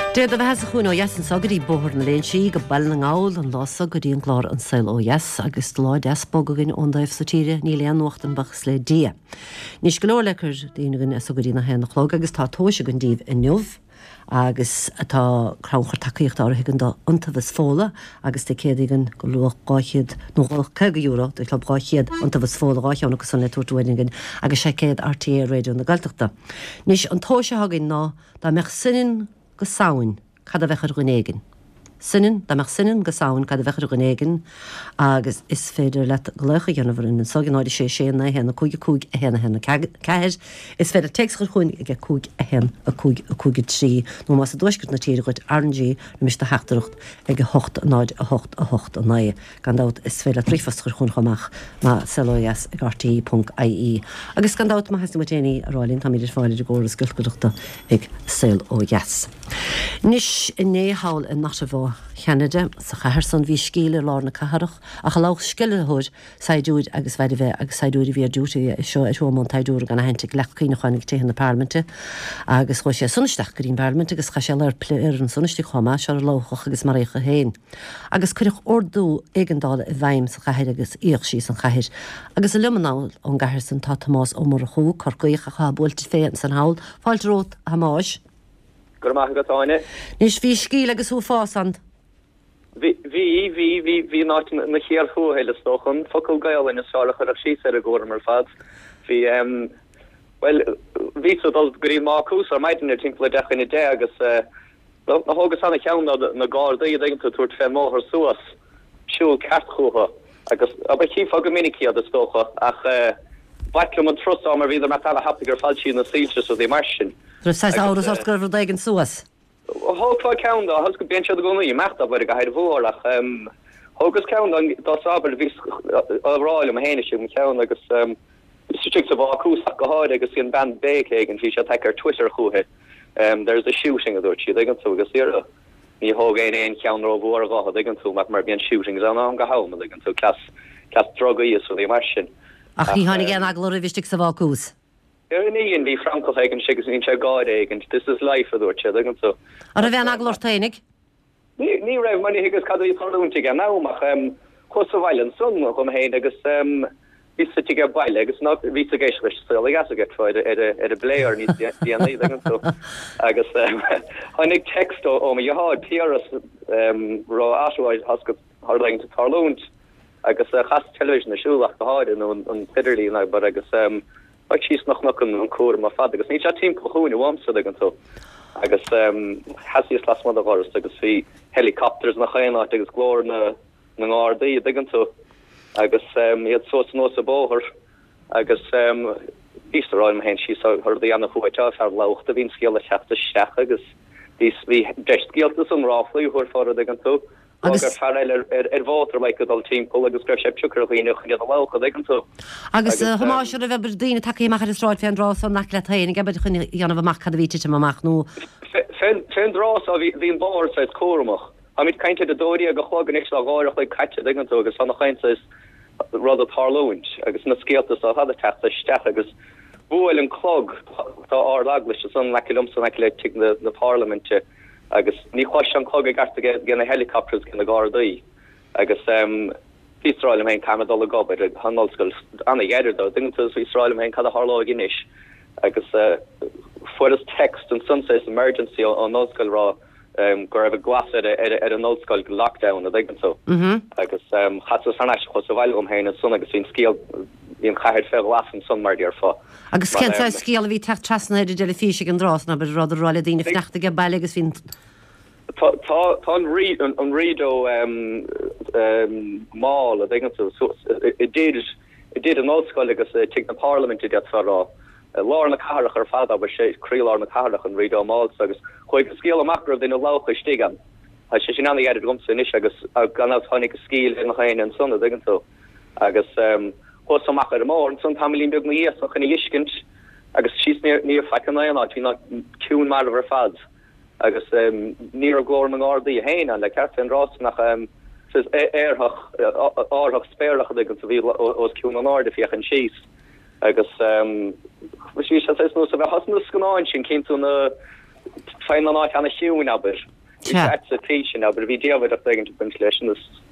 Déad a bheits a chuún ó yes an sagarí bóthir na léon si go bail na ngáil an lása go dtíon chlár an saoil ó yes agus láid esbogagin ón daibh sa tíre ní leon nuachtan bachas le dia. Nís go leor lecur daoine a sagarí na hen chlog agus tá tóise go díomh in nuamh agus tá cránchar takeíocht ára higann do antahas fóla agus te céadagan go luach gáchiad nó cega euro de club gáchiad antahas fóla gáchiána go san le túirtuainingen agus sé céad RTA radio na Gaeltachta. Nís an tóise hagin ná dá meach sinin go saoin cad a bhechar gnéigen. Sinin, da meach sinin go saoin cad a bhechar gnéigen agus is féidir le glucha dhéanamhar in sagináide sé na hena cúig a hena ceir is féidir texchar chuin ag cúig a hen a cúig trí nó más a dúisgurt na tíre goid RNG na mis de heachtarucht ag hocht náid a hocht a naie gandát is féidir trífastar chun chomach má selóias ag RT.ie agus gandát má heasta mutéine a ráilín tá míidir fáidir góras gulgadachta ag saoil ó yes. Nis in néháil in nachta Cheanada sa chahar san bhí scíle lá na caharach a chalách skille thóir saidúid agus bheith agus saidúid bhí dúta seo món taidúr gan hentig lechcíine chuinnig té na Parlamente agus chu sé sunnisteach goín Parlamente agus cha sé leir pléir an sunnistí chomá se lochach agus marécha héin. Agus chuireach ordú éigendála i bhaim sa chahéir agus íoch sí san chahéir. Agus a lumanáil an gahir san tá Tomás ó mar chuú corcaíoch a chabúilt féin san hail fáilt rót hamáis. Gur maith gotáine. Nís bhí scíle agus ú fásand. Bhí ná na chéar thuhéile stochan, focail gail in sála chuach sí ar a ggóir mar fad. Bhí ví dal gurí má cús ar maidin timpla dechan idé agus na hógus anna cheann na gádaí dingta túirt fé móthir suas siúil ceartchúha agus ab chí fá go minicí a stocha ach baitlam an trosá mar bhíidir mar tal happa gur fáiltí na sílte so dé mar sin. Ru 6 áras ort goibh daigen suas. Hóá ceann has go ben go í meachta bud go heidir bhórach hógus ceann dá sábal ví áráil am héine siú ceann agus Mr. a bhúach go háid agus íon band bécé an bhí se tear Twitter chuúthe. There's a shooting a dúirt siad an tú agus tíra. Ní hógéin éon ceanró bhór a gáha an tú mar bíon shootings an go hám an tú clas drogaí so dí mar sin. Ach ní hánig an aglóir bhiste sa bhús. Níon bhí Francohéigen sigus ín se gáidéigen, this is life a dúirt siad an tú. Ar a bhean aglóir tainig? Ní raibh maní higus cadí tarúnti gan náach chus a bhailen sun chum héin agus ví tige baile agus ná ví géis gas get fáid a bléir ní agus hánig text ó me jaáid Pierras rá aáid has go hardlegin te tarlónt agus chas television asúlach goáide an pidirlí na bar agus síos nach an cuar má fad agus ní team choún wamsa an tú agus hasíos las má aás agus hí helicopters nach chéá agus glór na gádaí an tú. agus iad so nó a bóthir agus íráim hen sí chuirí anna chuáte ar lechtta hín scéal a cheachta seach agus hí deistgéaltas an ráflaú chuir fád an tú agus fearil ar bhátar le godal timppó agus gur sé tuúcar chuoine chu an lecha an tú. Agus thomáisiú a bheith daine takeíach ar ráid féan rás an nach le taine gabbe chun anmh amach cad víte amach nó. Féin rás a bhín bar sa córamach. A mit kainte de dóí a go chlágan ex a gáach le caite an tú agus fanna chainte is rud a tarlóint agus na scéaltas a had a teachta steach agus bhfuil an clog tá á laglis san le lumsan le tu na parlamente agus ní chuis an clog a garta gan na helicopters gan na gádaí agus Israel mé Canada gobe hanolskul anna jeidir do dingus Israel mé cad a harlá ginis agus fu text an sunsays emergency an nóskul rá gur a glas an nóskul lockdown a d so agus hat san chu bhil héin sun agus hín scéal hín chaid fe las an sun mar ar fá. Agus ce scéal a bhí techt trasna idir de fi an drásna be rud ráile dína fneachta go bail agus hín. Tá an rido má a d so it did an nóskul agus te na Parliament dat farrá. Lá na carach ar fada be sé críá na carach an rido má agus chuig scéal amachra din lácha stigan. Ha sé sin anna idir gomsa is agus gan tháinig scíl in chain an sunna digan tú agus chus amach ar mór an sun tamlín beg na ías nach chuna iscint agus síos ní fechan na hí nach cún mar ar fad agus ní a glór an ádaí a héin an le ceart an rás nach éarthach áthach spéirlach digan sa bhí os cún an áda fiochan síos agus nó a bheith hasna scanáin sin cinú fein an áit anna siún aber. Expectation aber vi dia a thing to ventilation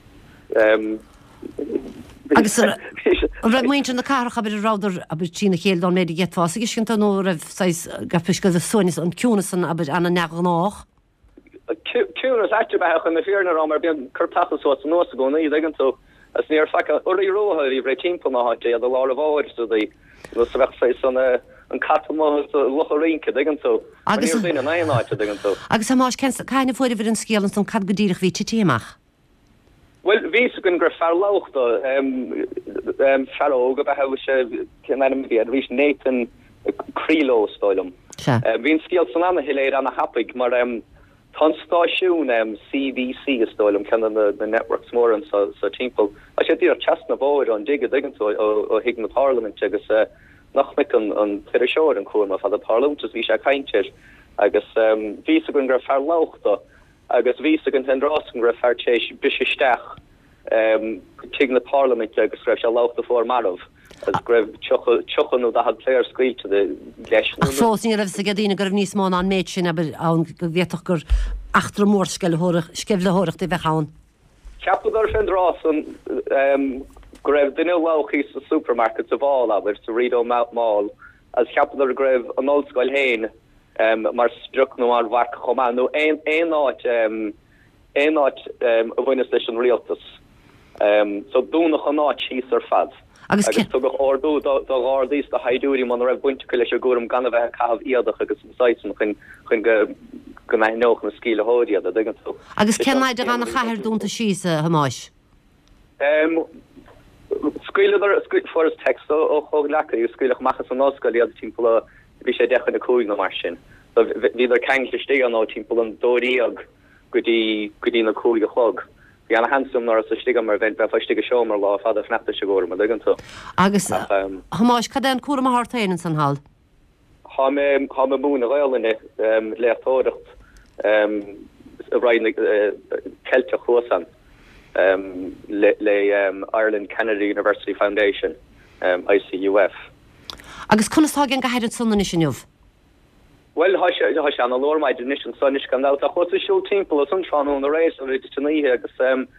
agus ra muint na carach a ráder a tína chéil an méidir getá gus cin nó rah gapis go a sonis an cúnasan a anna ne nach. Cúnas etbech an na fearna ram ar bíon curtachas so nó a gona í dgan so as níor fa orí rohaí bre timp na háte a lá a bháir so dí sa san an catmó locharinke dgan so agus na naáte dgan so. Agus má caiine fuidir vir an scélan san cad godíach ví téach. Well ví gunn gur fer lauchtta ferróga be ha se ví Nathan Crelo stoilm. Vín skiel san anna hiléir anna hapig mar Tástáisiún CBC is stoilm ken the networks mór an sa timppel. A sé dí chestna bóir an dig diggin ó hig na Parliament agus nach mi an peisiir an cuama fa a Parliament ví se kaintir agus ví gunn gur fer lauchtta agus ví gunn hen rasen gur fertéis bisisteach tig na Parliament agus raibh se lauchtta for marh. Greibh tuchan ó had léir scuilte de leis. Fósní raibh sa gadína gur níos má an méid sin aber an go bhéach gur achtra mór skefle hóirecht i bheitchaán. Ceapar fin rásan greibh duine lauchí sa supermarket sa bháil aber sa Rideau Mall as ceapar greibh an oldscoil héin mar struc nó ar bhac chomá nó éáit a bhaine leis an rialtas. So dúnach an áit síos ar fad. Agus tu ordú ádís a haidúí man raibh buinte leis gom gan bheith cabh iadach agus sáitsan chun go nóch na scíle hódiad a d so. Agus cenaid an na chair dúnta síos a hamáis? Scuile for text ó chog lecha ú scuilech machchas an nóscoil iad timppla bhí sé dechan na cúig na mar sin. Bhí ar ceintla sté an á timppla an dóíag godí na cúig a chlog. Bhí anna hansum nar a stig mar bheit be stig seomar lá fad a fnachta se go a dgan tú. Agus hamáis cad an cuara a hátainna san hall? Tá mé múna réilenne letóirecht a bhrain Celte Chósan le Ireland Kennedy University Foundation ICUF. Agus chunatá an gaiad sunna sin jobh? Well ha an a lormaid initial sunnish kan out a hot show temple sun on the race of it agus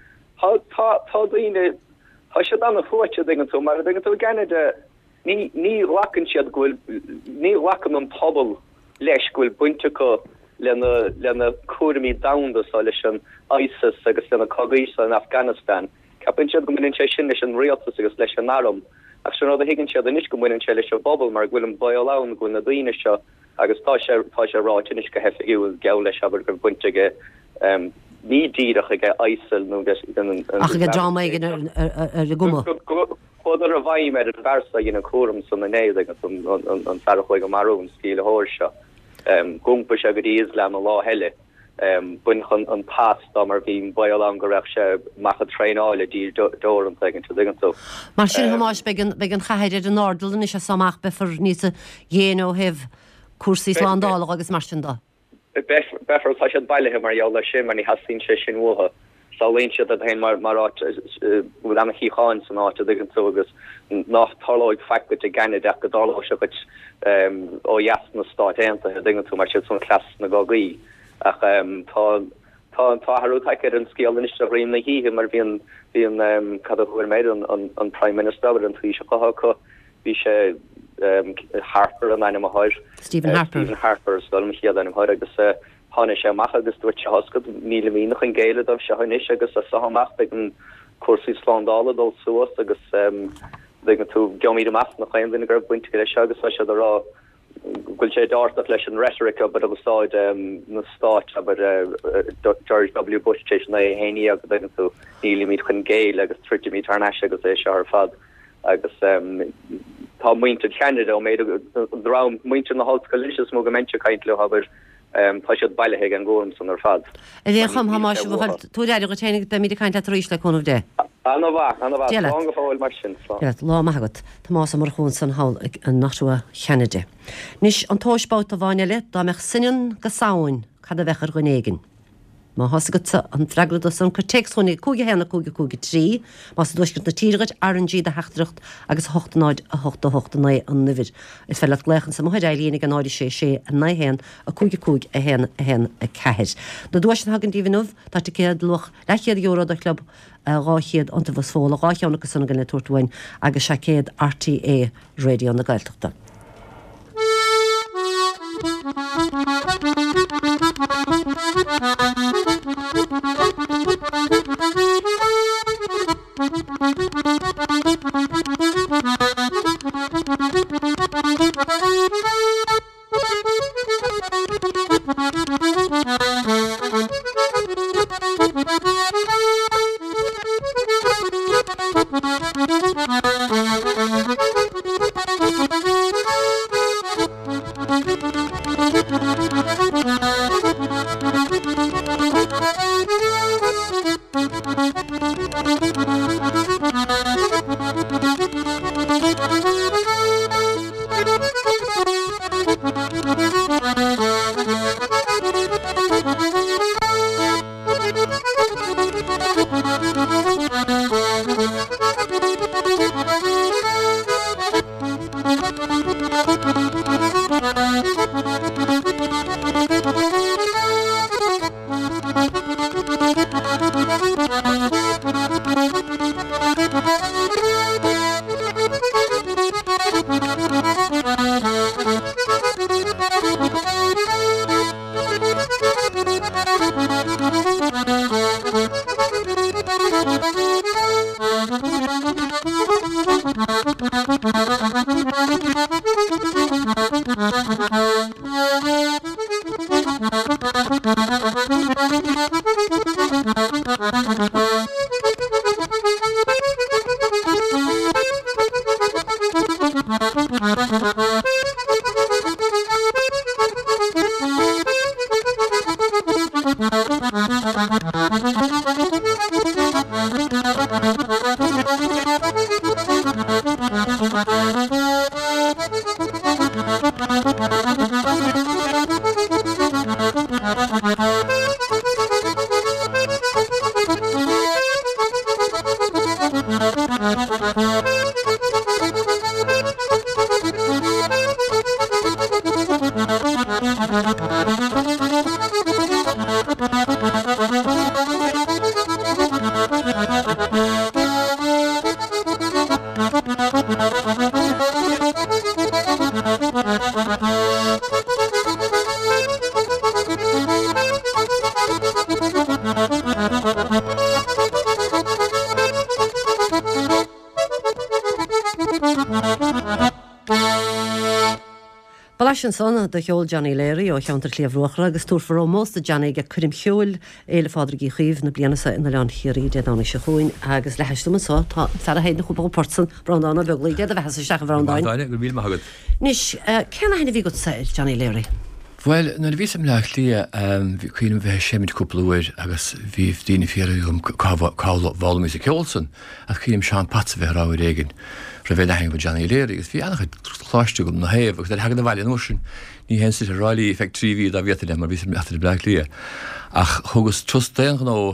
tá dine ha se an a fuche dingen to mar dingen to gan ní laken siad goil ní laken an pobl leis goil bunte ko lenne cuami down solution ISIS agus lenne Kabisa in Afghanistan Kapin go min sin an realtas agus leis an arum a higin siad nis go min se bobbel mar gwm boil la go na dine se agus tá sé ráis go hefiú ge leis aber gur bunteige ní díach ige eisel nó drama ar goma. Chudar a bhaim ar an versa gin chom san na néid agus an ferchuig go marún scíle hóirse. Gúmpa se go Islam a lá heile. Bun an pás mar bhín bail an go raibh se macha treináile dí dó an tegin tu digan tú. Mar sin hamáis be an chaidir an nádal is se samach be for níos a dhéanó heh cuasí sláándála agus mar sin dá. Befar tá sé bailthe mar eall sin mar ní hasín sé sin mtha. Sáléon siad a hen mar bhfuil anna chiáin san áte digan tú agus nach táláid feicú a ganine de go dálá se ó jaas na stáitanta a digan tú mar siad san clas na gágaí ach táharú taice an scéal is a réim na híhe mar bhíon cad chuir méid an Prime Minister an trí se choá bhí sé Harper an einem hair Stephen Harper stolm hi an hair agus hanne sé maach agus dúirt se hoscot níle míach an géile am se hanis agus a saach be an cuasí sláándála dul suas agus tú geomí mas nach chaim vin gur buinte le se agus se rá gúil sé dáach leis an rhetoric aber agusáid na stát aber George W. Bush na héine agus tú níle míid chun géile agus 30 mí tarne agus é se ar fad agus tá muinte Canada ó méid rá muinte na hallscoilisius mo gomentse caiintle haber tá siad bailthe an ggóm san ar fad. É chum hamáis tú go ténig be mí caiint éis le chunmh dé. Anhil mar sin. Lá maigad Tá más mar chun san hall an nachú Canada. Nis an tóisbát a bhaine le dá meach sinan go saoin cad a bhechar go négin. má hasagad an freglad os an text chunig cúige hena cúige trí, mas dúisgurt na tígad RNG de heachtracht agus 8 a 8 an nivir. Is fel glechan sa muid eilínig an áidir sé a naihéan a cúig a hen a ceir. Na dúis an hagan díhanmh tá céad luch lechiad euro a club ráchiad anta bh fóla rácheanna sanna gan le tuairthain agus se céad RTA radio na Gaeltachta. Sin sanna de cheol Johnny Léirí ó cheantar cléomhruachra agus túr for mós a Johnny ge chuim cheol éile fádraí chuomh na blianasa ina leán chiaí de dána se chuin agus leheistú sá tá fer héad na chupa portsan bradána beglaí de a bheitsa seach bhrádáin. Go bhíl magad. Nis cena haina bhí go saoil Johnny Léirí? Well, na bhí sem leach lia bhí chuoinm bheith séimiid cúplaúir agus bhíh daoine fiarúm cáil mí ceolsan a chuoinm seán patsa bheith ráid éigen. Ra bheith leing go Johnny Léirí, agus bhí annach chláiste gom na héamh, agus hagad na bhaile an osin, ní hen si a ráilí effect 3 a bhíta mar bhí sem leachtar bleach lia. Ach thugus trus déan gó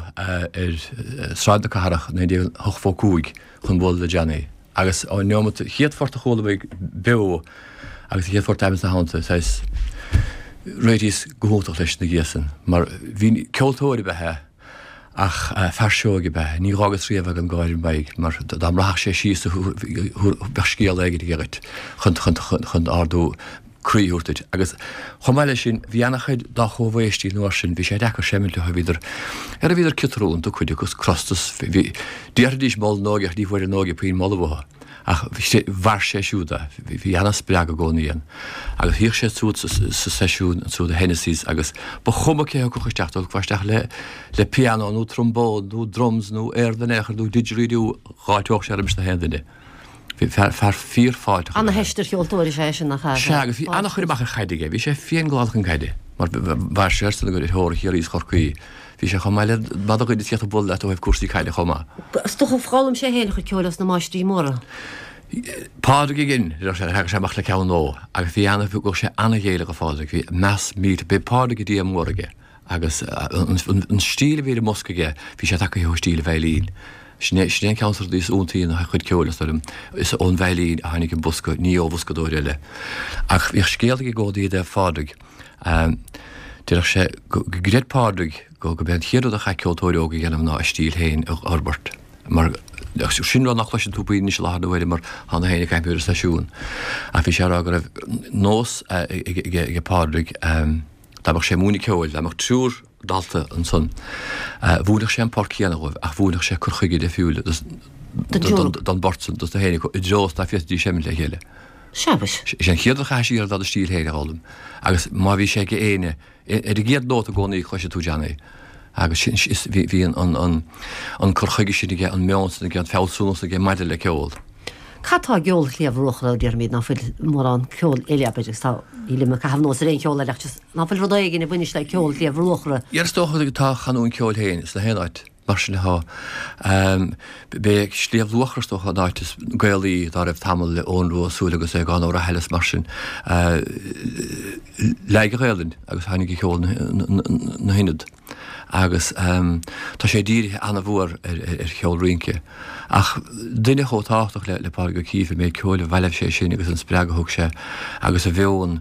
sráid na caharach na dé thuchfó cúig chun bhil le Johnny. Agus á neomad chiadforta chóla bheith beo agus chiadforta aimmas na hánta, sais réitís gohóntaach leis na ggéasan, mar bhí ceoltóirí bethe ach fearsóga bethe, ní rágus riamh an gáir baig, mar dám raach sé síos becíal aige géirt chun ardú críúirtaid. Agus chomáile sin bhí annachchaid dá chomhhéistí nuair sin, bhí sé deachar séimiil le bhíidir ar a bhíidir citrún do chuide agus crostas díardís ball nógeach ní bhfuir nóge pín malbhatha. Ach bhar sé siúda, bhí anna spreag a gcónaíon. Agus híoh sé trúd sa seisiún trúd a Hennessy's agus ba chuma cé go chuisteach bhaisteach le piano nó trombón, nó drums, nó airdanechar, nó didgeridú gáiteoch sé arms na hendaine. Bhí fear fíor fáid. Anna heistir cheoltóirí sé sin nach Se agus bhí annach chuir bachar chaidige, bhí sé féin gláilchan caide, mar bhar séirsta go thóir chiaríos chorcaí. Bhí sé chomáile bad go tíocht bol le bh cuasí caiile chomá. Stocha fálam sé héana chu ceolalas na máistí móra. Páda gin sé séach le cean nó, agus bhí anna bhú go sé anna héile go fáda, bhí meas míad be páda go dtí móraige, agus an stíle bhí moscaige hí sé take ho stíle bhelín. Sné council dís úntaí na chud ceolalasm is ón bhelín a hanig an busca ní óbuscadóile. Ach bhí scéalga ggódaí de fádag. Dúach sé gréad pádraig go ben chéad a chaceoltóireoga ghéanam ná stíl héin Albert. Mar sin nach leis an túpaí ní láhadhfuile mar hána héna caiimpeúir staisiún. A bhí sé go raibh nós pádraig Dabach sé múna ceil, amach trúr dalta an son. Bhúlach sé an parcíanahh ach bhúlach sé chuchuige de fiúla don bortsan, dus na héna i drós na fiostí sémin le chéile. Sebas? Is an chéad a chaisí ar dad a stíl héile hálam. Agus má bhí sé go éine, a géad nóta gcónaí chuise tú deannaí. Agus bhí an chuchuige sinnig an meánsan an felsúnas a gé maidile le ceol. Catá geol léomhrócha dear míad náfuil mór an ceol éileabaidir tá íle me caihamh nó réon ceol leachtas náfuil rudaigin na bhuiine le ceol léomhróchra. Ar stocha tá chaún ceol héin is na héanaid mar sin leth. Bé slíomhluachrastocha dáitas gaalaí dá raibh tamil le ónrú súlagus é gan ó helas mar sin leige réalinn agus hanig ceol na hinad. Agus tá sé díri anna bhór ar cheol rinke. Ach duine chótáach le pága cífa mé ceola bheilemh sé sin agus an spreagathg sé agus a bheon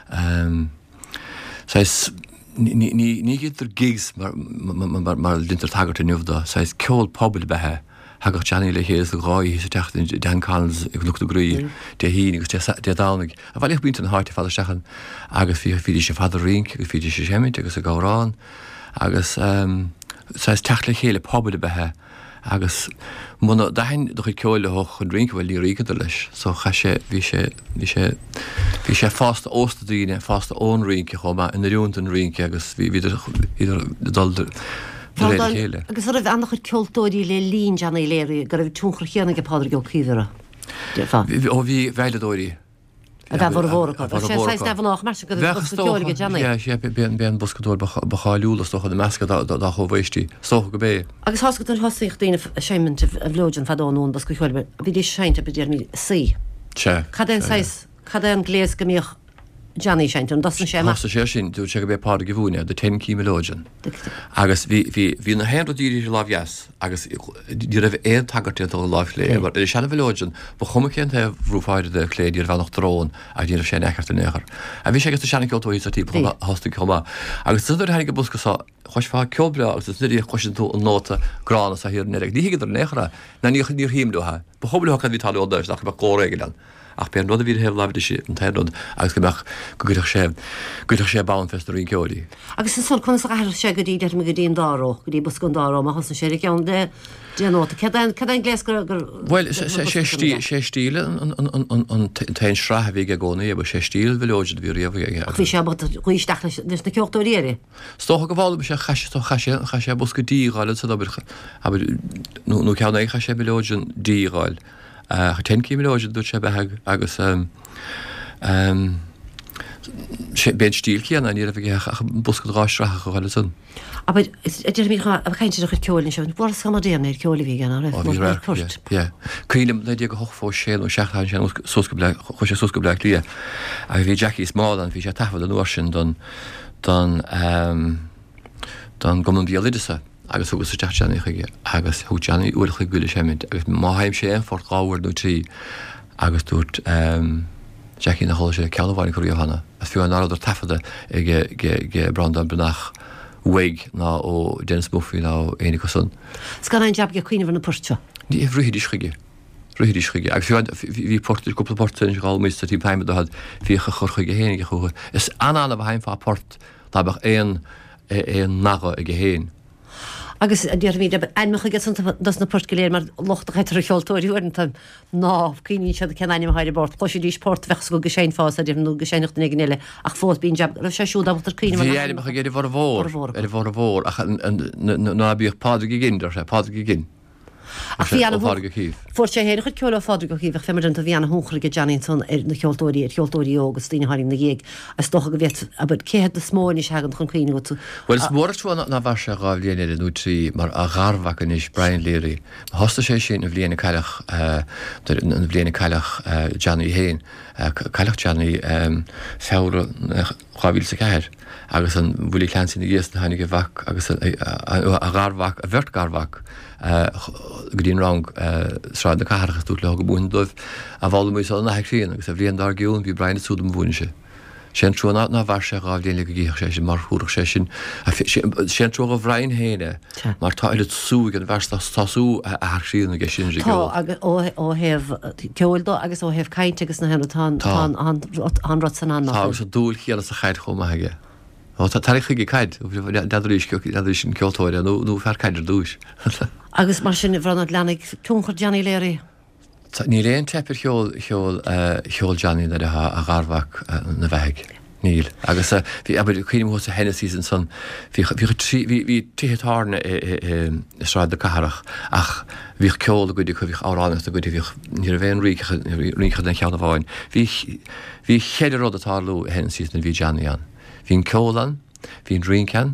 ní idir gigs mar dintar tagart a nuhda, sais ceol pobl bethe hagach Johnny le héas a gáí hí techt den cans ag lucht a grúí de hí agus de dánig. A bhil ich bínt an háirte fadastechan agus fiidir sé fadar rink agus fiidir sé séimiid agus a gárán agus sais techt le chéile pobl bethe agus muna dahin do chu ceoil le hoch an rink bhfuil lí rígad leis, so bhí sé fásta óstadaíine fásta ón rinke chuma in riúnt an rinke agus bhí daldir chéile. Agus raibh annach chud ceoltóirí le lín deanna léirí go raibh túnchar chéanna go pádraig go cíhara. Ó bhí bheiledóirí. A bheith bhórcha. Sé dehnách mar go ceolga deanna. sé ben buscadóir bacháúlas do de measca dá chomhhaistí socha go bé. Agus hasca an hosaíocht daoine séimint a bhlóidean fadánún bas go chuilbe, bhí dí seinte be déirní sí. Cad an gléas go míoch Johnny seint an dasan sé sé sin dú se go bé páda go bhúine de 10 címelóidean. Agus bhí na héanú dírí láhheas agus dí raibh éon tagartí do láh lé, mar é sena bhlóidean ba chuma cén the bhrúfáide de léad ar bhenach drón a dtíar sé echart a néchar. A bhí sé agus sena ceoltóí sa tí hosta chuma. Agus tuidir hanig go busca chuis fá ceolbre agus nuí chuisin tú an nóta grána sa hir neag. Ní idir nechara na níor híimdúthe. Ba chobliú chu bhí talódáis nach ba córéigean. Ach ben rud a bhí heh labhide sé an teanrod agus goach sé bán festar í ceolaí. Agus is chun sé go dtí de me go dtíon dáró, go dtí buscún dáró a hosan sé ceann de déanóta. Cad an gléas gur Well sé stíle an tain srathe bhí gcónaí a sé stíl bhóide bhí riamh. Bhí sé chuisteach leis na ceochtúíire. Stocha go bháil sé chaise busca díáil sa dobricha nó ceanna é chaise bhóidean díáil. 10 címelóidean dút sé bethe agus sé ben stíl cían a ní a bh buscad ráisracha go bhile san. A dtíir mí chainte chu ceolinn se bhór samadéanna ceola bhí gan chuirt. Cuoinem le go hochfó sé ó seaachtain sé chu sé susca bleach lia a bhí Jackie Smálan bhí sé tafad an uair sin don gomún díalidasa. Agus agus teachna chuige agus thuteanna uircha goúla séimiid, agus máhaim sé an fort gáhar nó trí agus dút Jackie na háil sé ceanhhain chuí hanna. A fiú an áidir tafada ag brandan benach waig ná ó Dennis Murphy ná éana san. Scan an jab go cuioine na puirte. Ní ruhíidir chuige. Agus bhí portir cúpla porta in gáil místa tí peimime had bhícha churcha go héananig chucha. Is anála bh haim fá port tábach éon naga ag go héin. Agus díar mí einmecha get das na portgeléir mar lochtta heitar a cheoltóiríúan ná cíní se cenim háidir bort, Chosí dí sport vechs go geséin fás a dtíir nó geséinnacht na gile ach fós bín jab sé siúdatar cíine. Bhíimecha géidir bhór ná bíoh páda gin sé páda gin. For sé héir chud ceola fád go híh féidir a bhíanana húchraige Janington ar na cheoltóirí cheoltóirí agus tíine haing na dhéag a stocha go bhéit a céad na smóin segan chun cuioine go tú. Well mórúna na bhar se gáh léana nó trí mar a gharbhacha is Brian Léirí. Hosta sé sin a bbliana caiilech na bbliana caiilech Johnny Hain, caiilech Johnny fére chahíil sa ceir. agus an bhfuil cleansí na ghéas na hanig bhach agus a gharbhach a bhirt garbhach go dtíon rang sráid na cairchas tú le go búin dóibh a bhála muos na heicríon agus a bhríon dar giún bhí brein súd am bhúine se. Sé trú ná bhar se gáh déala go gíoch sé sin mar thuúach sé sin sé trú go bhrein héine mar táile sú an bhar tasú a heicríon na g sin ó heh ceoildó agus ó heh caiinte agus na henatá an rot san an agus a dúil chéala a chaid chomaige. Táige caiid deidir sin ceoltóide nó fear caiidir dúis. Agus mar sin bhranna leannig túnchar Johnny Léirí. Ní léon tepir cheol Johnny na a gharbhach na bheig. Níl. agus bhí chuimú a Hennessy san hí títharna sráid de caharach ach bhíh ceol go chu bhíh áránach a go ní a bhéon rícha den cheanna bháin. Bhí chéidir rud atálú Hennessy na bhí Johnny an. Bhín ceolan, bhín drincan,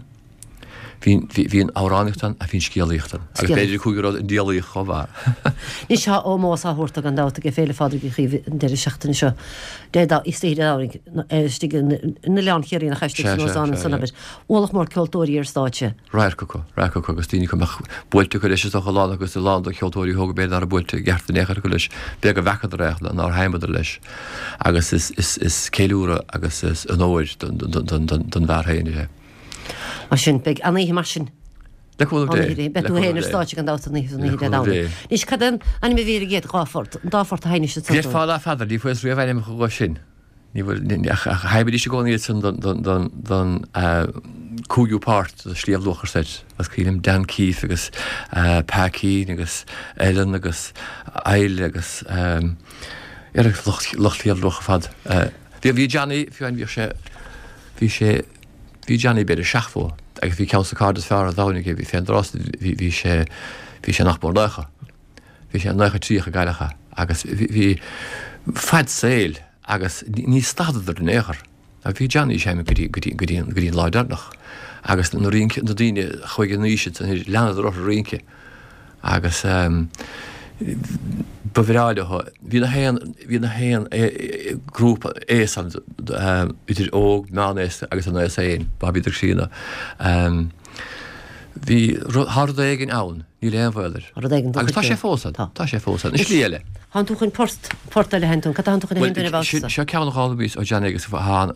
hín áránachtan a bhín scéalaíochtan. agus beidir chuúgur an díalaí chomhá. Ní se ó más a thuirta an dáta go féle fáidir go chuh de seachtain seo. Déadá is tíide áring na leán chéirí na cheiste an sanabir. Ólach mór ceoltóirí ar státe. Raircoco agus tíine chumach builte go leis a chaláán agus i lán ceoltóirí thug béad ar a builte gceartta nechar go leis be go bhechad récht ná heimidir leis. agus is céúra agus is an óid don bharthaine. Mar sin be aní mar sin. Beú héanaar státe an dáta ní. Nís cadan an mé bhí géad gáfort dáfort a haine se. Bhí fála fadar dí fues riomhhaine go sin. Ní haibedí se gcóí san don cúgiú páirt a slíomhluchar seit, as cílim Dan Keefe agus Pací agus Ellen agus Eile agus lochtlíomhlucha fad. Bhí Johnny fiáin bhí Johnny beidir seachfó, agus bhí ceansa cádas fear a dháinnig bhí féanrás bhí sé nachbór lecha. Bhí sé an lecha tríocha gaiilecha, agus bhí fad saoil agus ní stadaidir den éair. A bhí Johnny séime go dtíon láidarnach, agus na rince na daine chuige níise an leanad roth rince. agus bhráide hí na héan grúpa éan idir óg nánéiste agus an éon babíidir sína. Bhí hard éigen ann ní léonhfuidir. Agus tá sé fósad is léile. Han tú chun porta le henún, Ca han tú chun henúna bh. Se ceannaábís ó Johnny agus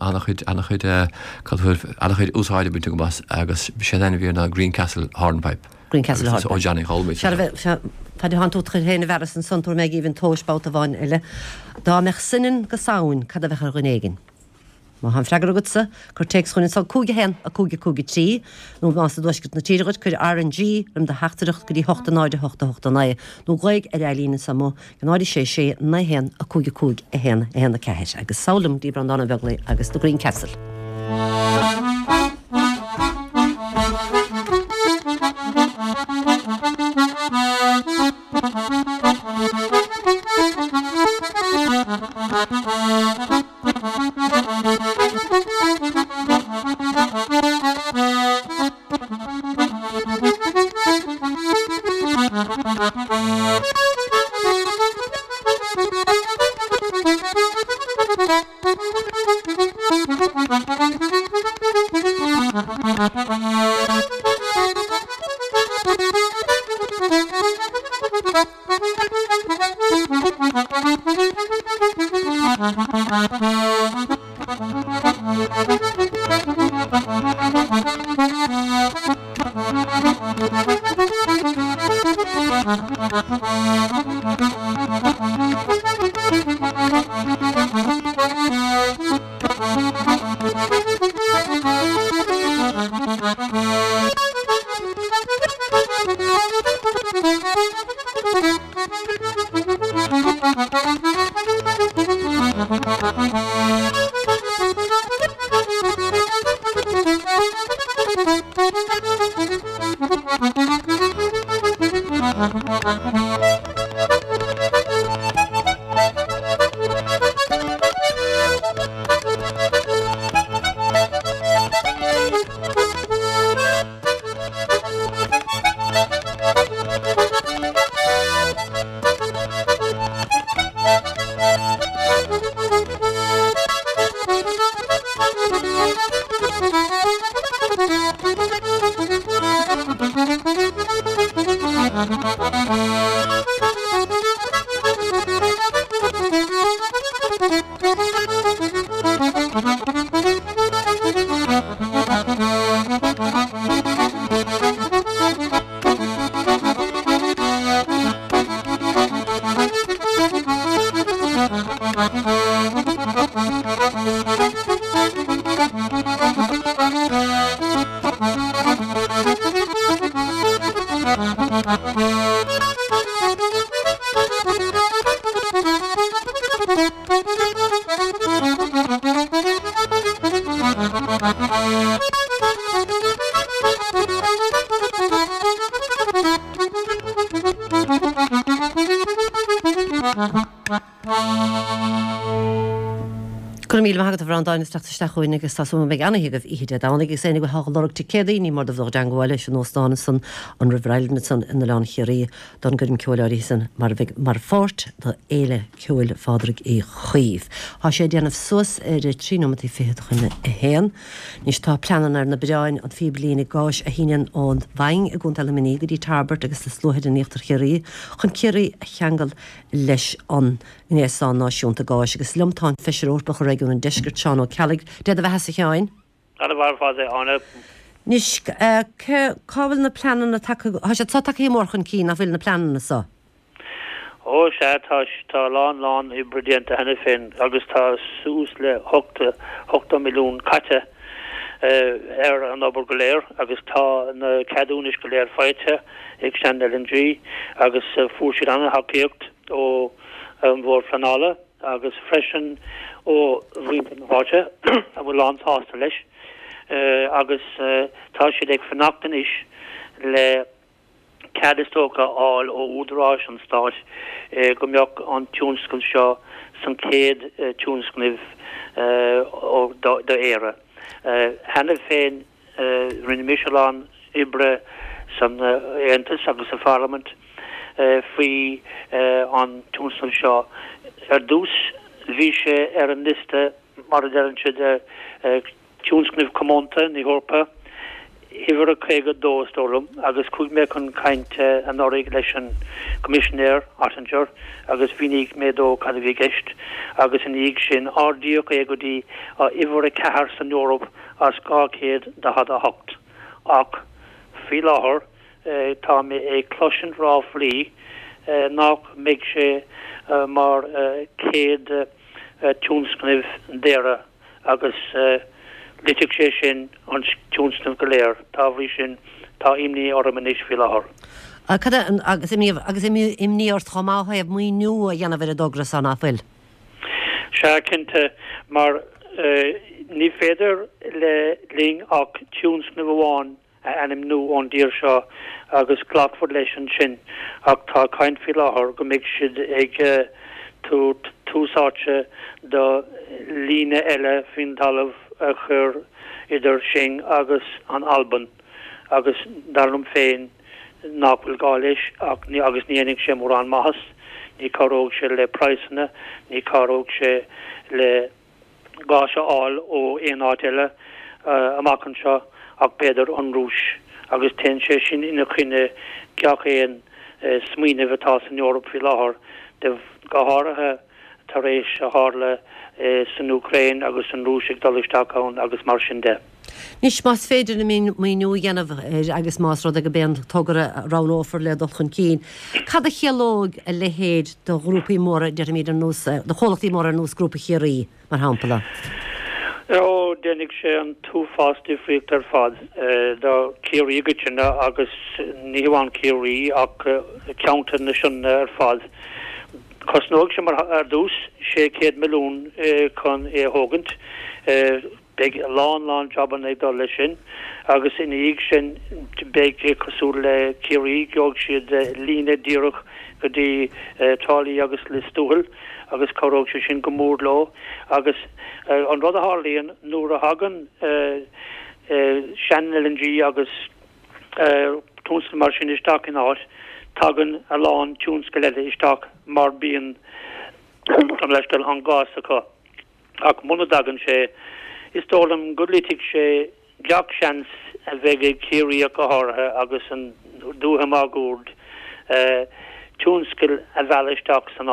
annach chuid úsáide bute go bas agus sé lena bhíar na Greencastle Hornpipe. Greencastle ó Johnny Holmid. Tá han tú héna bhe an sonú méid íhann tóisbát a bháin eile. Dá meach sinan go saoin cad a bheitchar gonéigen. Má han freigar agutsa, chur teex chunin sá cúige hen a cúige trí, nó más a dúiscut na tíiregat chuir R&G rim de heachtarach go dí 8 nó ghaig ar eilína samó, gnáidir sé na hen a cúige a hen a ceis, agus saolam dí brandánna bhegla agus do Greencastle. Míl agad a bhrán daine stachuoine agus tá me anna higah iad dána gus sé go ha lorugtí cédaí mar a bh deangáile an nóstána san an rihreilna san ina leán chiaí don gurm ceoirí san mar fort do éile ceúil fádraigh í chuomh. Tá sé déanamh sus ar trínomatí féchuna a héan, nís tá planan ar na beáin an fi blina gáis a híinean ón bhaing a gún taliminí go dtí Tarbert agus le slóhead an níochttar chiaí chun ciaí a cheangal leis an Inéasán náisiúnta gáis agus lumtáin feisiúrpa chu réún an deisgurt seán ó cealaigh de a bheit a cheáin. An bhar fád anna. Nís cábhfuil na planan tá sé tá take mórchan cí a bhfuil na planan sa. Ó sé tá lán i bredianta hena fin agus tá sús le 8 milliún caite ar an obair go léir agus tá na cadúnis go léir feite ag sean LNG agus fuair anna haíocht ó bhór flanála agus freisin ó riban háte a bhfuil lán hásta leis agus tá siad ag fannachtain is le cadistócha áil ó údarrás an stáit go mbeoch an túnscoil seo san céad túnscnibh ó do éire. Hena féin rinne Michelán ibre san Aontas agus a Parliament faoi an túnscoil seo dús bhí sé ar an liste mar deanse de túnscnibh commánta ní Eorpa hifar a chéige dóstólam agus chuig mé chun cainte an áraigh leis an commissionéir Attinger agus bhínig mé dó cad bhí geist agus in íag sin ardíoch é go dtí a ifar a cethar san Eorp as 208 ach fí láthair tá mé é cloisian rá flí nach méid sé mar céad túnscnibh déire agus litigh sé sin an túnscnibh go léir tá bhí sin tá imní ormanis fi láthair. Agus imní ort chamáha a mí nu a dhéanamh a dogras an áfuil. Se cinnte mar ní féidir le ling ach túnscnibh bháin anim nó an dír seo agus ghlachford leis an sin ach tá caint fi láthair go mbeidh siad ag túsáte do líne eile fin talamh a chur idir sin agus an Alban agus darm féin nápil gáis ach ní agus níananig sé mór an mahas ní caróg sé le praisna ní caróg sé le gáise áil ó éon áit eile amachchan seo ach beidir an rúis agus ten sé sin ina chuine ceach éon smuoine bhtá san Eorp fi láthair de gothairithe tar éis a hála san Ukraine agus an rúsig dolisteachán agus mar sin de. Nís más féidir na míú dhéanamh agus más rud a go ben tugur a rálófar le dulchan cín. Cad a chelóg a lehéad do grúpaí móra deirmíad an nús do cholachtaí móra an nús grúpa chiaí mar hampala. Ó dénig sé an tú fástí fríocht ar fad do ciaí goitina agus níháin ciaí ach ceantar na sin ar fad. Cosnóg sem mar ar dús 6 milliún chun é hógant beg lán job an ag lei sin agus in íag sin beg cosú le ciaí geog siad líne díireach go dtí tálaí agus le stúil agus choróg se sin go mór lá agus an rud a hálíonn nuair a hagan sean LNG agus túnscail mar sin isteach in áit tagan a lán túnscail eile isteach mar bíon an leiscail an gás acu ach muna dagan sé is tólam gudlítigh sé deach seans a bheith ciaí a gothartha agus an dútha má gúrd túnscail a bhealaisteach san áit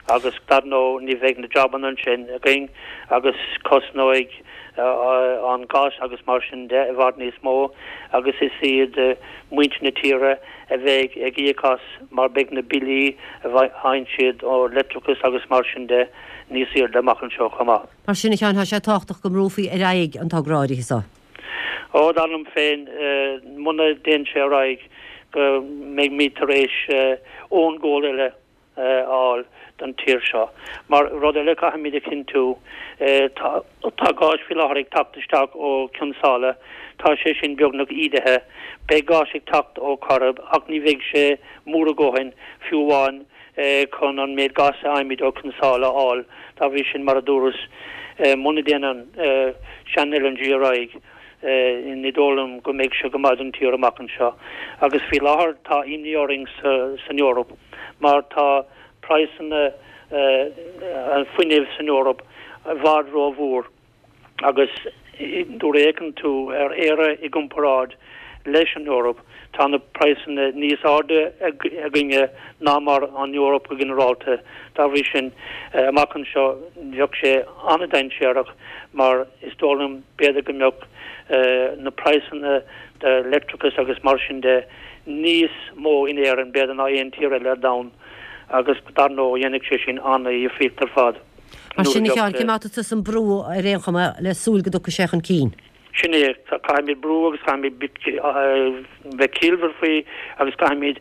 agus darno ní bheith na job an sin a ging agus cosnoig an gas agus mar sin de bhar níos mó agus is siad muint na tíre a bheith ag íchas mar beg na bilí a bheith hain siad ó letricus agus mar sin de níos siad le machchan seo chama. Mar sinna chean ha sé táchtach go mrófií a raig an tágráidí sa. Ó darm féin muna den sé raig go méid mí taréis ón ggóil eile áil den tír seo. Mar rud eile cha míide cinú tá gáis fi láthraigh taptaisteach ó Ciumsála tá sé sin beagnach ídethe be gáis ag tacht ó Corrib ach ní bheidh sé mór a ggóhain fiúháin chun an méid gas aimid ó Ciumsála áil tá bhí sin mar a dúras muna déanaan seanil an ddíraig in nidólam go méid se go maid an tír amachchan seo agus fi láthar tá imníoring san Eorop mar tá praisen an funineh san Eorop bhar rómhór agus dú récan tú éire i gcomparáid leis an Eorop tá na praisen níos áde a ginge námar an Eorop a generáte tá bhí sin amachchan seo bheadh sé anna dain séireach mar is dólam béad go mbeadh na praisen de electricus agus mar sin de níos mó in éir an béad an aon tíre le da agus darno dhéannig sé sin anna i fétar fad. Mar sinna chean céimata san brú a réonchama le súlga do go sechan cín. Sinné caiimid brú agus caiimid bheith cílhar faoi agus caiimid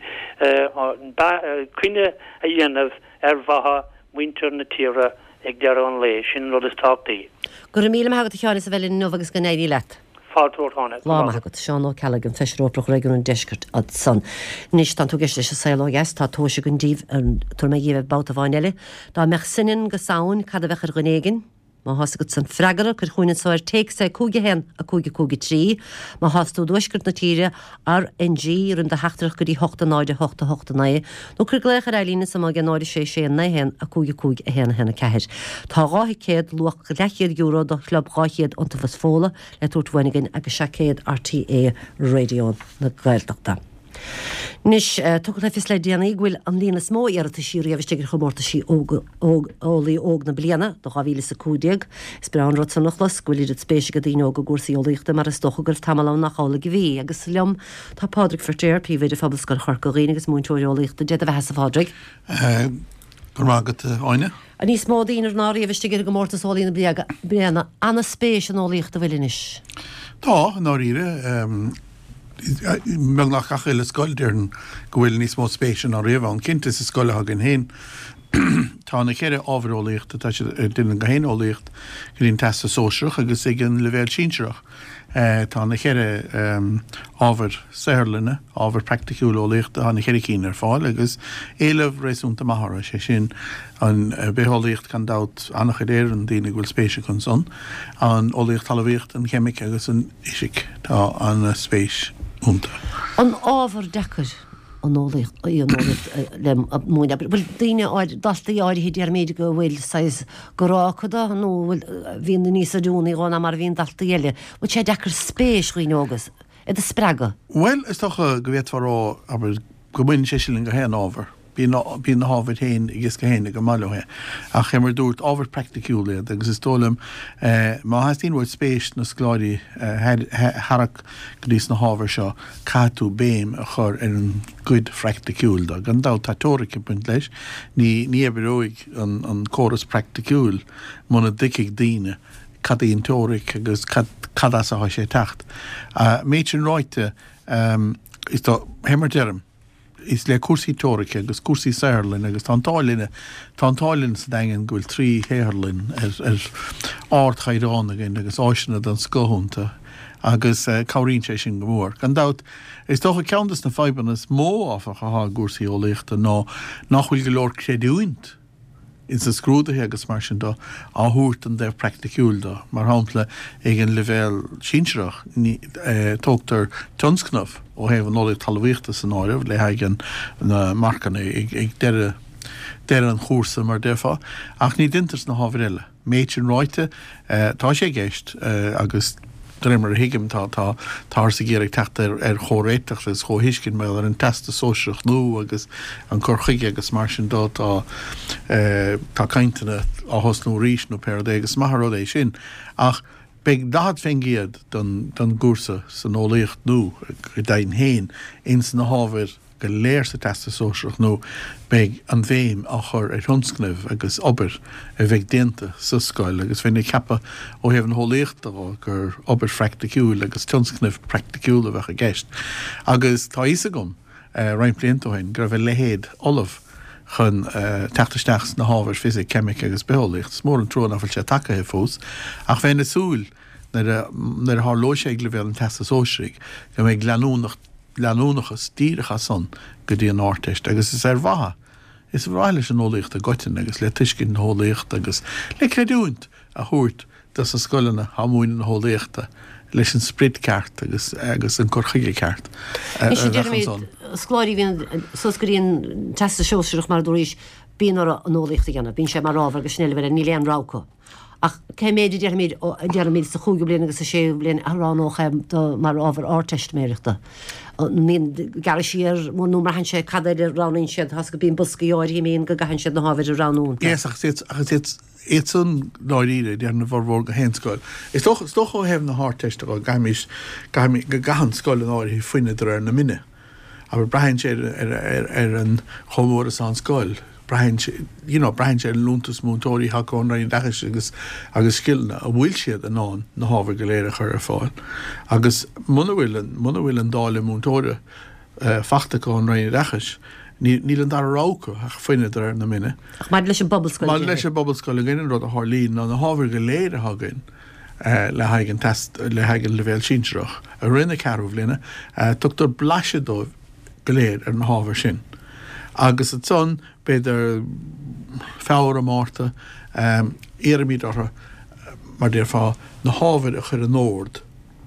cuine a dhéanamh bhatha winter na tíre ag dear an lé sin rud is táchtaí. Gur míle hagad a cheanna sa bheile nó agus go néí leat. Lá agat seán ó Callaghan feisiróprach réún an deisgurt ad san. Nis tan tú geiste se saoá gas tá tóise gon díomh tú mé dhéh bát a bháinile, Tá meach sinin go saoin cad a bhechar gnéigin, má has go san freigara chur chuoine sáir teig sé cúige hen a cúige trí, má hasú dúisgurt na tíre ar NG run de heachtarach go dtí 8 nó chur gléich ar eilína sa má gan 6 hen a cúige a hena ceir. Tá ráhi céad luach €2 do club ráchéad an tufas fóla le túirthainigin agus se céad RTA radio na Gaeltachta. Nis tu le fis le déana ghfuil an lína smó ar a síí a bhiste chomórta sí ólaí óg na bliana do chavíle sa cúdeag, is bre an rot san nachlas ghfuil iad spéisi go dtíine óga gúsaí ólaíochta mar is docha gur tamala nach chála go bhí agus leom tá Padraig Fertéir píhéidir fablas go chorcaíine agus múntóir ólaíochta de a bheit sa Padraig. Gur mágad áine? A níos mó díonar náí a bhiste go mórta sólína bliana anna spéis an ólaíochta bhilinis. Tá náíre me nach achile scoildirn gohfuil níos mó spéisian á riomh an cinnta sa scoile hagan héin tá na chéire ábharólaíocht tá duine go héin ólaíocht go dtíon testa sóisiach agus ag an levéil síseach tá na chéire ábhar saoirlinne ábhar practicúil ólaíocht a na chéire cín ar fáil agus éileh rééisúnta maithra sé sin an bétholaíocht can dat annach idéir an daine bhfuil spéise chun son an ólaíocht talmhaíocht an cheimic agus an isic tá an spéis únta. An ábhar dechar an ólaíocht le múine bhfuil daine daltaí áirithe dear méid go bhfuil sais goráchada nó bhfuil bhíon níos a dúnaí gána mar bhíon daltaí eile, bhil sé dechar spéis chuoine agus a sppraga. Well, is toch go bhéit farrá aber go bhain sé sin go héan ábhar. Bí na hábhar héin i gis go héine go máilthe. Ach chemar dúirt ábhar practicúla agus is tólam má has tíon bhfuil spéis na scláirí harach go dtís na hábhar seo catú béim a chur ar an good practicúil da. Gan dá tátóric punt leis, ní eberóig an chorus practicúil muna dicig díine cadíon tóric agus cadas a sé tacht. Méid ráite is tá hemar derm is le cuasaí tórice agus cuasaí saoirlinn agus tátáilín sa dagan ghfuil 3 héirlinn ar áirt chaidán agin agus áisina don scothúnta agus cabhríonn sé sin go mór. Gan dat is dócha ceantas na feibannas mó áfach a gúsaí ólaíochta ná nachhfuil go leor créadúint in sa scrúdathe agus mar sin do áthúirt an déir practicúil do mar hámpla ag an levéil síseach tógtar tunsknaf ó héh an ólaíocht talmhaíochta san áirimh le haigen na marcanna ag deir an chósa mar défa ach ní dintas na hábhar eile. Méid sin ráite tá sé géist agus drimmer hiigem tá sa géirigh techt chóréiteach is chóhiiscin me ar an testa sóiseach nó agus an chorchuige agus mar sin dó tá caiintena á hosnú ríis nó per agus maithród é sin ach beag dahad fengéad don gúrsa san ólaíocht nó go dain héin ins na hábhar go léir sa testa sóiseach nó beag an bhéim a chur thunscnibh agus obair a bheith déanta sa scoil agus bhína ceappa ó hebh an hólaíocht gur obair fracticiúil agus thunscnibh practiciúil a bheith a gceist. Agus tá isa gom rein bliantóhain gur bheith lehéad olah chun teachtasteachs na hábhar physic, chemic agus beolaíocht. Mór an trúin áfuil sé take he fós ach bheith na súil nar th lóiséig le bheith an testa sóisiigh go méid leanúnachas tíiricha son go dtí an áirteist agus is bhatha. Is bhráile an ólaíocht a gotain agus le tuiscin hólaíocht agus le creúint a thuirt das a scoilena hamúin an hólaíochta leis an spritceart agus an corchuige ceart. Sláirí bhíon susguríon testa sóisiach mar dúéis bíon an ólaíochta ganna, bín sé mar rábhar agus snelle bhar ní leon rácha. Ach cé méidir dearmid sa chúga bliana agus sa sé bliana aránócha mar ábhar áteist méireachta. Mín gar siar mú mar han sé cadéidir ránaín siad has go bíon busca áirí míon go gahan siad na hábhaidir ránún. Yes, agus it's an náíre dearna bhór go henscoil. Is doch ó hebh na háteiste go gaiimiis go gahan scoil an áirí foiine ar na mine. Aber brahin sé ar an chomóras an scoil. Brahin sé an lúntas múntóirí hacón raon dachas agus skillna a bhfuil siad an ná na hábhar go léire chur ar fáil. Agus muna bhfuil an dála múntóire fachtacón raon dachas. Níl an dar ráca ach foiine ar na mine. Ach mar leis an bobbelscoil. Mar leis an bobbelscoil a gin rud a Harlín ná na hábhar go léire hagan le haigen test le haigen levéil sínsreach. A rinne carúh lína tuchttar blaise go léir ar na hábhar sin. Agus a son beidir fáir a máta éramíd ortha mar déir fá na hábhar a chur an nóird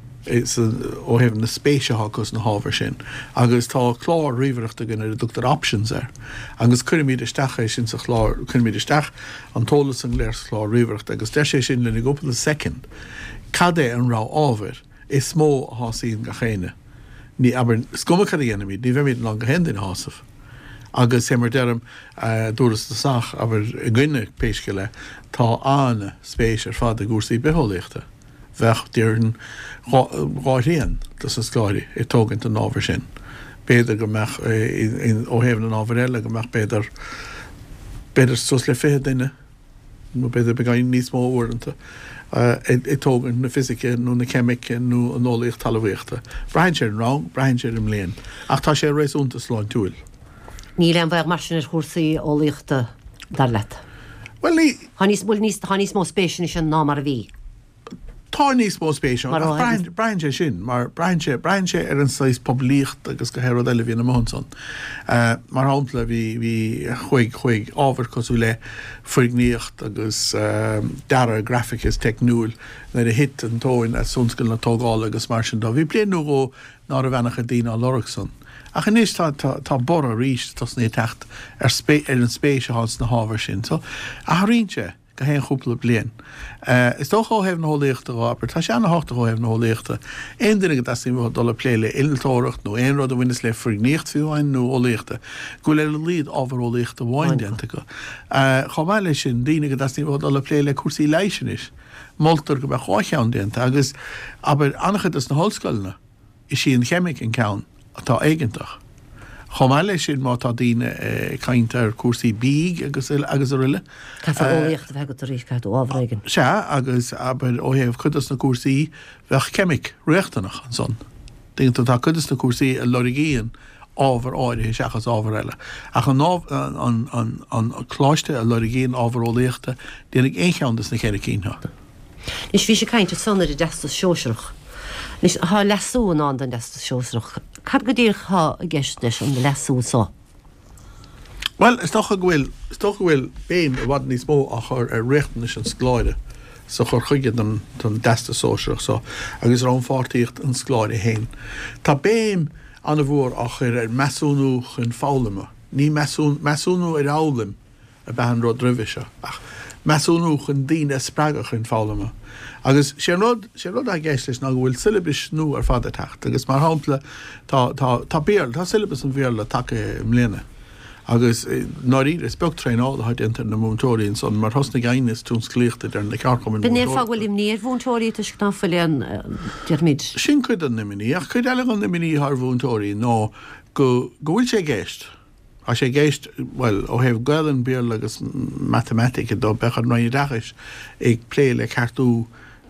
ó hefn na spéisiachchas na hábhar sin. Agus tá chlár riomhaireachta gan ar dúchtar options ar. Agus chuirmíad isteach é sin sa chlár chuirmíad isteach an tólas an léir chlár riomhaireachta agus de sé sin lena gopla second. Cad é an rá ábhar is smó a hásaíon go chéine. Ní aber scumachcha dhéanamid, ní bheith an go hen in hásamh. Agus mar dearm dúras na sach aber i gcuine péisce le tá ána spéis ar fad a gúsaí beolaíochta. Bheith dearn ráithíon das an sláirí I tógant an ábhar sin. Béidir go meach ó héhann an ábhar eile go meach béidir sos le fé duine nó béidir begáin níos mó uanta I tógant na fisice nó na chemice nó an ólaíocht talmhaíochta. Brain sé an rang, brain sé an mléon. Ach tá sé rééis únta sláin túil. Ní le bheith mar sin ar chósaí ólaíochta dar leat. Well ní níos mó spéisiú sin ná mar a bhí. Tá níos mó spéisiú Brian sé sin mar Brian sé ar an sais poblíocht agus go head eile bhíon am son. Mar hápla bhí chuig ábhar cosú le fuigníocht agus dara graphicus technúil na a hit an tóin a súnscail na tógáil agus mar sin dá. Bhí blianú go ná a bhenacha dtíine á Lorachson. Ach inis tá bor a ríist tas ní techt ar an spéisiáils na hábhar sin. So a rínse go hen chúpla blian. Is toch ó hefn hólaíochta aber tá sé anna háta ó hefn hólaíochta. Ein duine go sí bh dola pléile iltóirecht nó ein rud a bhaine le funíocht fiúhain nó ólaíochta. Go le líad ábhar ólaíochta bháin denta go. Chomáile sin díine go sí bh dola pléile cuasaí leisin is. Moltar go bheith cháceann denta agus aber annachad is na hallscoilna is sí an chemic an ceann atá eigentach. Chomáile sin má tá díine caint ar cuasaí bíg agus a riile. Cafa ólaíocht bheith go taríisceart ó ábhreigen. Se agus aber ó héamh chudas na cuasaí bheith chemic réachtanach an son. Díonnta tá chudas na cuasaí a lorigíon ábhar áirithe seachas ábhar eile. Ach an chláiste a lorigíon ábhar ólaíochta déananig écheantas na chéir cínha. Nis bhí sé cainte sonnar I destas seoisireach. Nis há lesú an den destas seoisireach. Cad go dtír há a gceist leis an lesú sá? Well, is toch bhfuil béim a bhd níos mó a chur ar réachtanis an sláide sa chur chuige don destas sóisireach so agus rán fátíocht an sláide héin. Tá béim an bhór a chur ar measúnú chun fálama. Ní measúnú ar álam a behan rud dribhise. Ach, measúnú chun díine spregach chun fálama. Agus sé rud a gceis ná bhfuil syllabus nó ar fada techt, agus mar hápla tá béal, tá syllabus an bhéal le take mléine. Agus náí is begtrein áid intar na múntóirín son mar thosna gaiinis tún scléachta ar na carcomin. Bné fáhfuil im níor bhúntóirí tuis ná fuilíon dearmid. Sin chuid an niminí, ach chuid eile an niminí ar bhúntóirí nó go bhfuil sé géist. A sé géist, well, ó heh gailan béal agus matematica do bechar náí dachas ag plé le cartú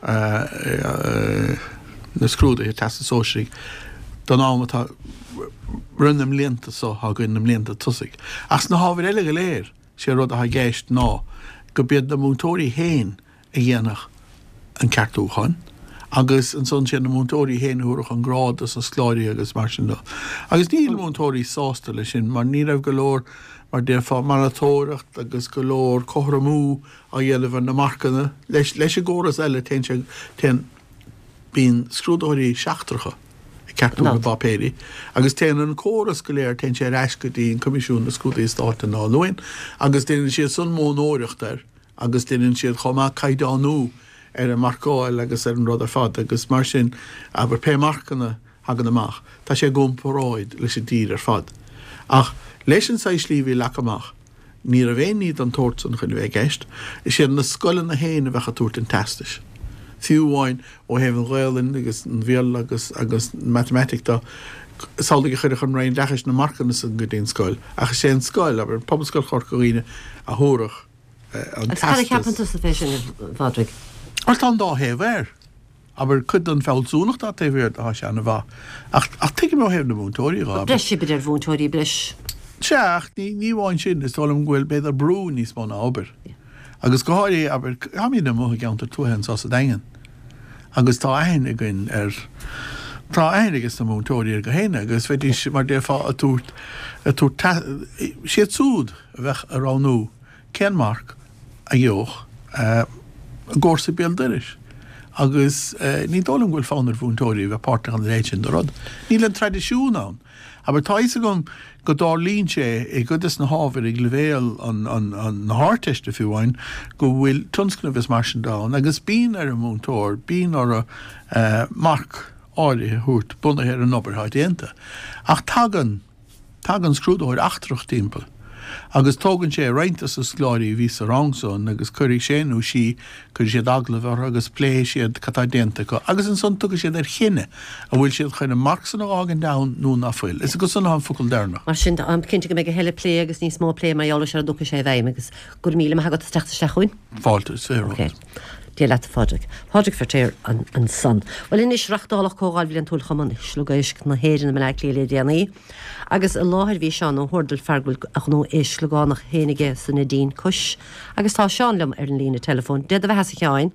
na scrúda i testa sóisiigh don ámatá runnam lénta so ha gannam lénta tusig. As na hábhar eile go léir sé rud a ha géist ná go bead na múntóirí héin a dhéanach an cartú chun. Agus an son sé na múntóirí héin thuach an grád as a sláirí agus mar sin do. Agus níl múntóirí sásta lei sin, mar ní raibh go leor mar défá maratóireacht agus go leor chothramú a dhéanamh na marcanna. Leis a ggóras eile ten bín scrúdóirí seachtracha ceaptú na bapéri. Agus téan an córas go léir ten sé reiscotí an comisiún na scrúdaí státa ná luin, agus déanann siad sun mónóireacht ar, agus déanann siad chomá caiidánú ar an marcáil agus ar an rud ar fad, agus mar sin aber pe marcanna hagan amach. Tá sé gúmparáid leis a dír ar fad. Ach, leis an sais líhí leach amach, ní a bhéon níd an tóirtsan chun bheith geist, is sé na scoilin na héin a bheitcha túirt an testis. Fiúháin ó heh an ghailin agus an bhéal agus matematicta sála go chuidir chun raon dechas na marcanna san go dtíon scoil. Achas sé an scoil, aber pobscoil chorcaíine a thórach an testis. Agus ceapananta sa fé sin Fádric. Ar tá dá heh bhéir, aber chud an fáilsúnach tá bhéir a se anna bha. Ach tuigim ó heh na múntóirí gá. Breis si beidir bhúntóirí breis. Seach, ní bháin sin is tálam ghfuil beidir brú níos mó na ábair. Agus go háirí aber hamí na mutha geantar túhan sa sa dagan. Agus tá aithnigan tá aithnigus na múntóirí go héine, agus bheití mar défá a túirt siad súd a bheith a ránú Kenmark a dheoch górsa béaldiris. Agus ní dólam ghfuil fánar bhúntóirí bheith páirteach an réitin do rud. Níl an tradiisiún ann. Aber tá is go dá lín sé I godas na hábhar ag levéal an na háteiste fiúhain go bhfuil tunscnamhs mar sin dá, agus bín ar an múntóir, bín ar a marc áirithe thuairt bunathe ar an obairthaid déanta. Ach tagan scrúdóir achtrach timppel. Agus tógann sé reintas sa sláirí ví a rangson, agus chuirigh séanú sí chur siad aglah agus plé siad catá déanta go. Agus an son tugadh siad ar chinine a bhfuil siad chuine marcsan ágan da nó na fuil. Is go sanna an focail dernach. Mar sin am cinnte go mé heile lé agus níos mó lé mai eola se ducha sé bhéim agus gur míle hagad teachta chuin. Fáilte sé. Dé le Fádric. Fádric vertéir an son. Well inis reachtáach cógáil bhíon túil chaman slugéisic na héidir na le léile déanaí. Agus a láthir bhí seán ó thuirdal fergúil ach nó éisleánach héanaige san na dín cis, agus tá seánlam ar an lína telefón. Dead a bheit heasa cheáin.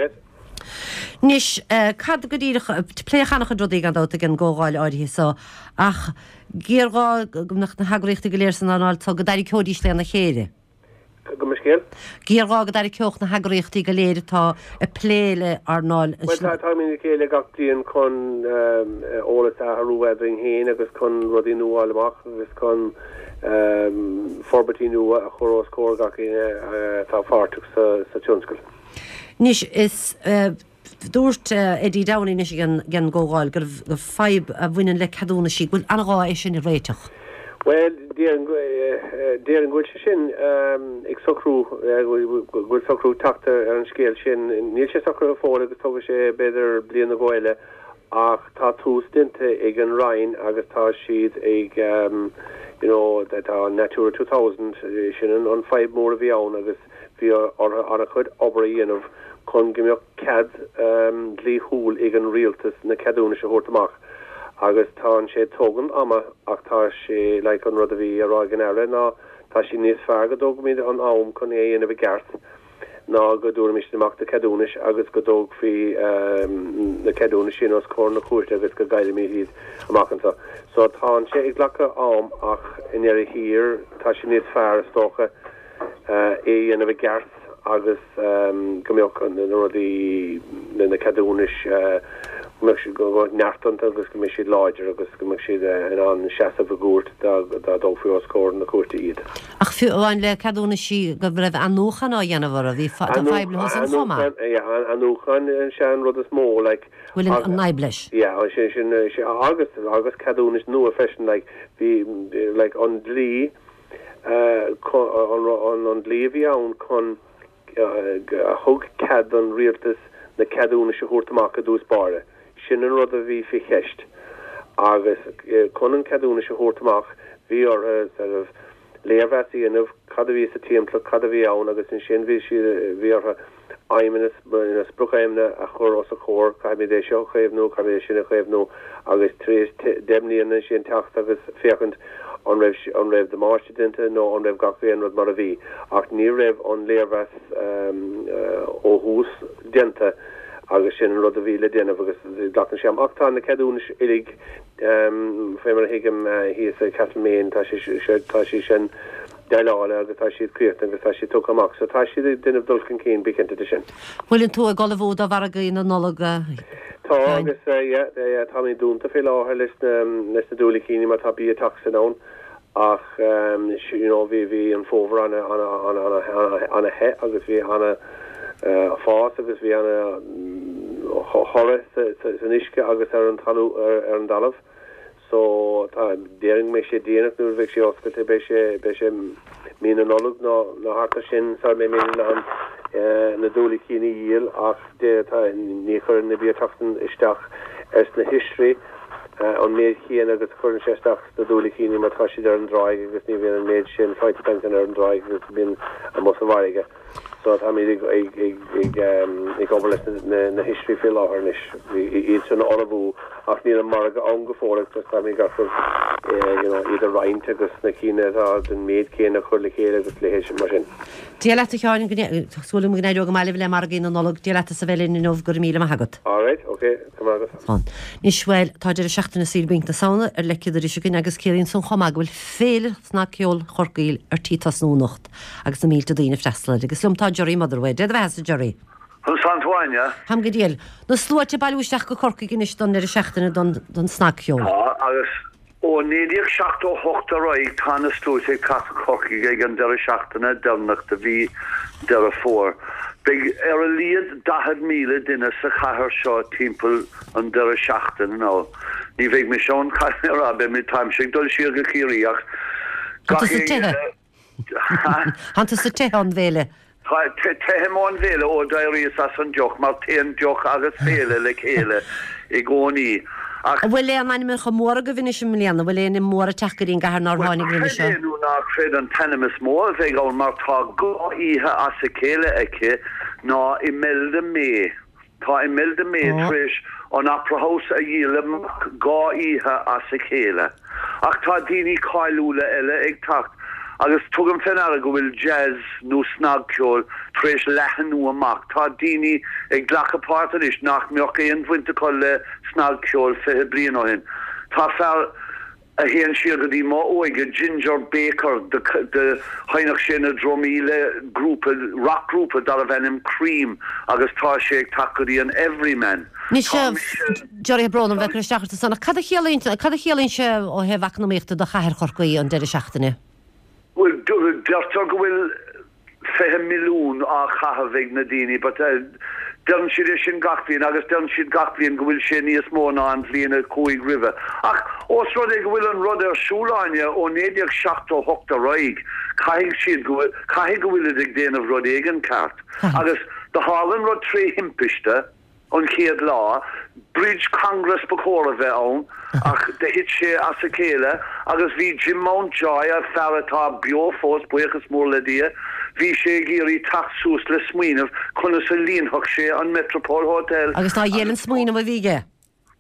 Nis cad go dtíach pléchanach a drodaí an dáta an ggógáil áirithe sa ach géará nach na hagraíochtta go léir san anáil tá go darí códís le na chéire. Gíará go darí ceoch na hagraíochttaí go léir tá a pléile arnáil. Tá mí chéile gachtííon chun ólas a harúwebring héin agus chun rudí nuáileach agus chun forbatí nua a chorós cógach tá fáirteach sa tionscail. Nis is dúirt Eddie Downey nis gan ggógáil gur feib a bhainean le cadúna sí bhfuil anrá é sin I réiteach. Well, dear and good shin, exocru, good socru tactor and scale shin, Nisha soccer for the Togashe better Blian the Goyle, ach tattoo stint again Ryan, Agata sheet egg, that are Natura 2000 shin on 5 more of the own, Agus via on a good O'Brien of Con give me a cad, Lee Hool, Egan Realtus, and the Cadunish Hortamach. Agus tá sé tógan ama ach tá sé le an rud a bhí arágan eile ná tá sí níos fear go dóg míad an am chun éana bh gceart ná go dúra mis amach de cadúnis agus go dóg fhí na cadúnis sin os cór na chuirte agus go gaiile mí híad amachanta. So tá sé ag lecha am ach in ar hir tá sí níos fear stócha éana bh gceart agus gombeoch an rudí na cadúnis go neartan agus go mis láidir agus go mis an seasa a gút dófiú scór na cuata iad. Ach fiúháin le cadúna sí go bh raibh anúchan á dhéanamhar a bhí feibli an chomá. Anúchan sean rud is mó bhfuil an naibleis. sin agus cadúna is nua fesin hí an lí an léhí ann chun thug cad an rialtas na cadúna se thuirtamach a dús bare. Sin an rud a bhí fi cheist agus chun an cadúna se thuirtamach bhí ar léirhheí anmh cad a bhí sa timpla cad a bhí ann agus in sin bhí ar aimimenas na spruchaimne a chur os a chór caiimidé seo chéimhnú caiimidé sinna chéimhnú agus tríos demlíonna sin techt agus féchant an raibh de máistidinte nó an raibh gachhéon rud mar a bhí ach ní raibh an léirhheas ó hús dente agus sin rud a bhíle déanamh agus gatan sem achtá na ceadúna ilig fémar hiigem hí a Castlemaine tá sí sin deáile agus tá siad cuirt agus tá si tu amach so tá si duineh dulcin cín bicinte sin. Bhfuiln tú a gohúd a bhar a gaon nólaga? Tá agus tá mí dúnta fé láthair leis na dúla cíine mar tá bí a taxan ón ach bhí an fómhar anna he agus bhí anna fás agus bhí anna chore san isce agus ar an talú ar an dalamh so tá déing mé sé déanaach nuair bheith sé oscailte be sé mí an nolog nó harta sin sa mé mé an na dúla cíine díal ach ní chur na bí tatan isteach ers na history an méid chéan agus chun séisteach na dúla cíine mar tá si ar an dráig agus ní bhíon an méid sin 50 ar an dráig agus bíon a mó bhaige. So I mean, ik overlees na history veel lager is. Iets een alleboel. Als niet een marge aangevoerd, dus dan ik after, ieder Rijn dus na China daar de meet kennen gelijkheden dus lees maar in. Die laat ik jou een school moet je ook maar even marge in de nolog. Die laat ze wel in een gurmile maar goed. Alright, okay, kom maar. Van. Niet wel. Daar de schachten is hier bij de sauna. Lekker er is je kunnen keer zo'n gamma wel veel snackjol gorkeel titas nu nog. Als de meal te doen frestelen. Ik slum Jerry Motherway, did the Jerry? Santoine, ja. Ham gedeel. No sluat je balúisteach go corcaigh in don ar seachtainna don snackjol. Agus ó néidir 7-8 roiig tána stúte cat corcaigh ag an deir seachtainna dearnach de bhí deir 4. Big ar a líad 10,000 duine sa chathair seo timpeall an deir seachtainna ná. Ní bheidh me seán caiithne ar be mi taimsigh dul siar go chiaíoch. Hanta sa te an bhéle. Tehemón vele ó dairíos as an joch mar tean joch agus féle le chéile I gcónaí. Bhfuil an aimime go mór go bhine sem mlíanana bhfuil éon mór a teachgarín gahar náháinnig rinne seo. Nú nach fred an tenemas mór bheith gáil mar tá gá ihe as a chéile aice ná I melde mé. Tá I melde mé tris an aprahaus a dhéile gá ihe as a chéile. Ach tá daoine cáilúla eile ag tacht. Agus tugam fennar go bhfuil jazz nó snagceol tréis lehanú amach. Tá daoine ag ghlachapáirta is nach mbeoch éon bhainte có le snagceol fithe bliain ó hin. Tá fearr a héan siar go dtí má óige Ginger Baker de hainach sin a dromíle grúpa rock grúpa dar a bhenim Cream agus tá sé ag takeí an Everyman. Ní sé Jerry Brown an bheith seachta sanna cad a chéalainn se ó heh economíochta do chathir chorcaí an deir seachtainna. Well, dertar go bhfuil 5 milliún á chahabh na daoine, but dean siad sin gachblion agus dean siad gachblion go bhfuil sé níos mó ná an bbliana 5 rive. Ach os rud go bhfuil an rud ar siúláine ó 7-8 roiig, caithfidh siad go bhfuil ag déanamh rud ag an ceart. Agus de hálan rud trí himpiiste an chéad lá, Bridge Congress bacóra bheith ann, ach de hit sé as a chéile, agus bhí Jim Mountjoy a fearratá bio fós buchas mór le dia, bhí sé géirí taxús le smaoinmh chuna sa líonthach sé an Metropole Hotel. Agus tá dhéanann smaoinmh a bhíige?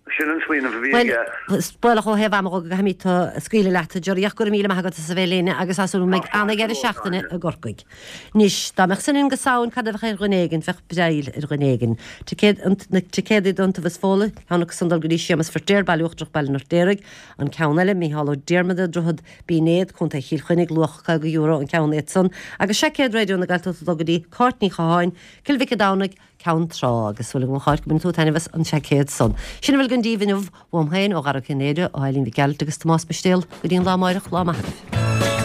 sin an swinoine a bhí. Well, spoilach ó heh am go hamítá scuile leta deoríoch go míle agad sa bhéléine agus asú meid anna gead seachtainna a gorcaig. Níos dá meach san go saoin cad bh runéigen fech breil ar runéigen. Ticéad donta bheits fóla, hánach sandal goí sémas fortéir bailúchtach bailnar déireg an ceanile mí hall dearmada drohad bínéad chun chiil chuinnig lucha go euro an ceannéad san, agus secéad réidirúna galta dogadí cartní chaáin, cilvice dánig ceanrá agus bhfuil go cháir go bin tú taineh an secéad san. Sin bhfuil gan díhanmh bhmhain ó gar cinnéide ó hailín bhí gealt agus Tomás Bestéal go dtíon lámáireach lá maitheh.